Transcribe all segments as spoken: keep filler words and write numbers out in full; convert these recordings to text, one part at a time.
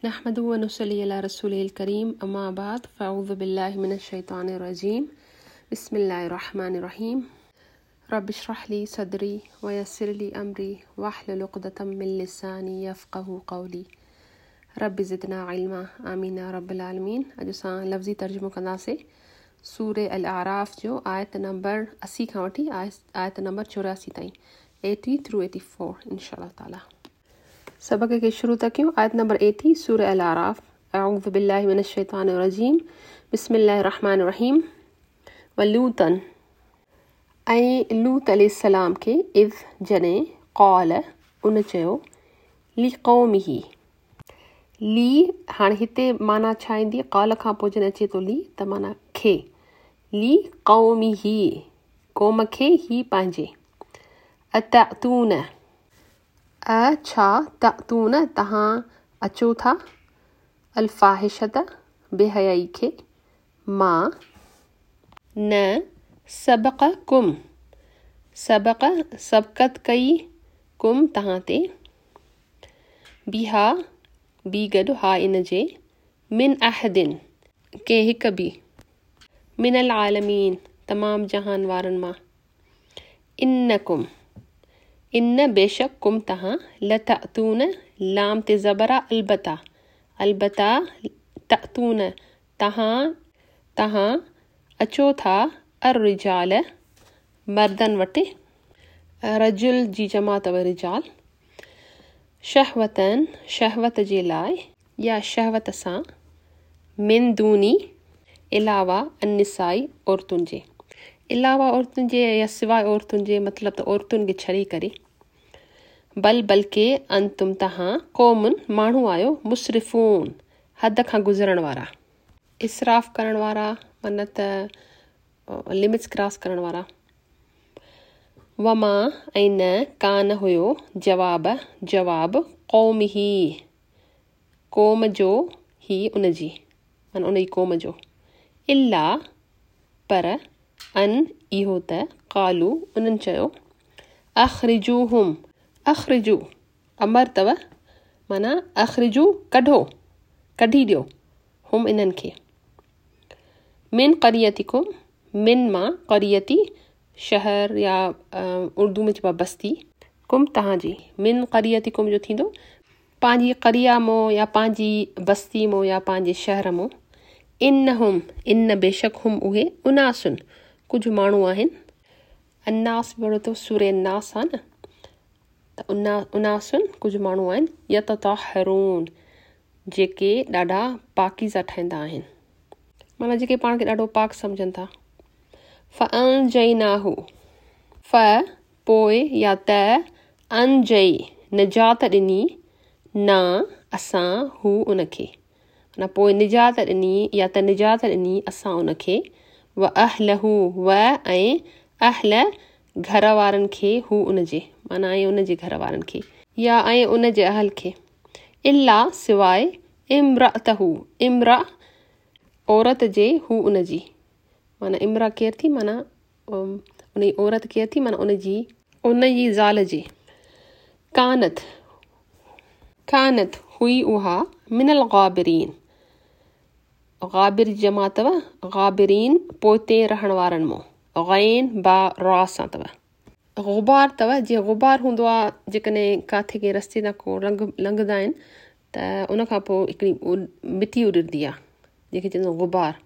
नहमदुहु व नुसल्ली अला रसूलिल करीम अम्मा बाद फ़अऊज़ु बिल्लाहि मिनश शैतानिर रजीम बिस्मिल्लाहिर रहमानिर रहीम रब्बि इश्रह ली सदरी व यस्सिर ली अमरी वहलुल उक़दतम मिन लिसानी यफ़क़हू क़ौली रब्बि ज़िदना इल्मा आमीन या रब्बल आलमीन। अॼु असां लफ़्ज़ी तर्जुमो कंदासीं सूरे अल आराफ़ जो आयत नंबर असी खां वठी आयत नंबर चौरासी ताईं एटी थ्रू एटी फोर इंशाअल्लाह ताला। सबक के शुरू तक क्यों आयत नंबर एटी सूरह अल आराफ। अऊज़ु बिल्लाहि मिनश शैतानिर रजीम बिस्मिल्लाहिर रहमानिर रहीम। वलूतन ऐं लूत अलैहिस्सलाम के इज़ जने क़ाल उन चयो ली क़ौमिही ली हाणे हिते माना छा ईंदी क़ाल खां पोइ जॾहिं अचे थो ली त माना खे ली क़ौमिही क़ौम खे ही पंहिंजे अतअतून अ छा तअतून तहां अचो था अल्फ़ाहिशत बेहयाई खे मां न सबक़ कुम सबक़ सबक़त कई कुम तहां ते बिहा बी गॾु हा इन जे मिन अहदिन के हिक बि मिनल आलमीन तमाम जहान वारनि मां इन्नकुम इन बेशक कुम तहां लतअतून लाम ते ज़बरा अलबता अलबता तअतून तहां तहां अचो था अर रिजाल मर्दन वटि रजुल जी जमा अथव रिजाल शहवतन शहवत जे लाइ या शहवत सां मिन दूनी इलावा अनिसाई औरतुनि जे इलावा औरतुनि जे या सवाइ औरतुनि जे मतिलबु त औरतुनि खे छॾे करे बल बल्कि अंतुम तहां क़ौमुन माण्हू आयो मुसरिफ़ून हद खां गुज़रण वारा इसराफ़ करण वारा मन त लिमिट्स क्रॉस करण वारा वमा ऐं न कान हुयो जवाब जवाब क़ौम ही क़ौम जो ही उनजी मन उन जी क़ौम जो इल्ला पर अन इहो त क़ालू उन्हनि चयो अख़रिजूहुम अख़रिजू अमर अथव माना अख़रिजू कढो कढी ॾियो हुम इन्हनि खे मिन क़रियतिकुम मिन मां क़रियती शहर या उर्दू में चइबो आहे बस्ती कुम तव्हांजी मिन क़रियतिकुम जो थींदो पंहिंजी क़रिया मां या पंहिंजी बस्ती मां या पंहिंजे शहर मां इन हुम इन बेशक हुम उहे उनासुन कुझु माण्हू आहिनि अन्नास बि वठो सूरे नास आहे न त उना उनासुन कुझु माण्हू आहिनि यततहरून जेके ॾाढा पाकीज़ा ठहींदा आहिनि माना जेके पाण खे ॾाढो पाक सम्झनि था फ़अंजयनाहु फ़ पोइ या त अंजय निजात ॾिनी ना असां हू उनखे माना पोइ निजात ॾिनी या त निजात ॾिनी असां उनखे व अहलहू व ऐं अहल घर वारनि खे हू उनजे माना ऐं उनजे घर वारनि खे या ऐं उनजे अहल खे इल्ला सिवाइ इम्रअतहू इम्रा औरत जे हू उनजी माना इम्रा केरु थी माना उन जी औरत केरु थी माना उनजी उनजी ज़ाल जी कानत कानत हुई उहा मिनल ग़ाबिरीन ग़ाबिर जमा अथव ग़ाबिरीन पोते रहण वारनि मां ग़ैन बा रा सां अथव ग़ुबार अथव जीअं ग़ुबार हूंदो आहे जेकॾहिं काथे के रस्ते तां को रंग लंघंदा आहिनि त उनखां पोइ हिकिड़ी मिटी उॾंदी आहे जंहिंखे चवंदा आहियूं ग़ुबार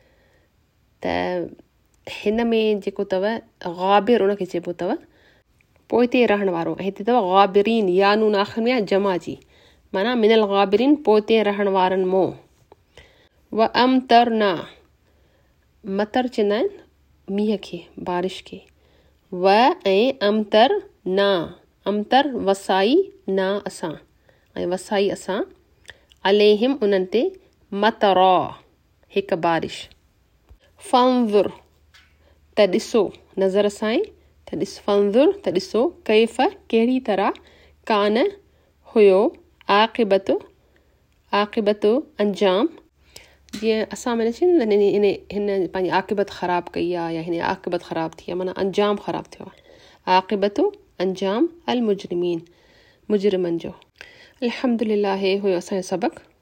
त हिन में जेको अथव ग़ाबिर उनखे चइबो अथव पोइते रहण वारो ऐं हिते अथव ग़ाबिरीन या नून आख़िर में आहे जमा जी माना मिनल ग़ाबिरीन पोइते रहण वारनि मां व अमतर ना मतर चवंदा आहिनि मींहं खे बारिश खे व ऐं अमतर ना अमतर वसाई ना असां ऐं वसाई असां अलैहिम उन्हनि ते मतरा हिकु बारिश फ़ंज़ुर त ॾिसो नज़र सां ई त ॾिस फ़ंज़ुर त ॾिसो कैफ़ कहिड़ी तरह कान हुयो आक़िबत आक़िबत अंजाम जीअं असां माना चवंदा इन इन हिन पंहिंजी आक़िबत ख़राबु कई आहे या हिन आक़िबत ख़राबु थी आहे माना अंजाम ख़राबु थियो आहे आक़िबत अंजाम अल मुजरिमीन मुजरिमनि जो अल्हम्दुलिल्लाह हे हुयो असांजो सबक़।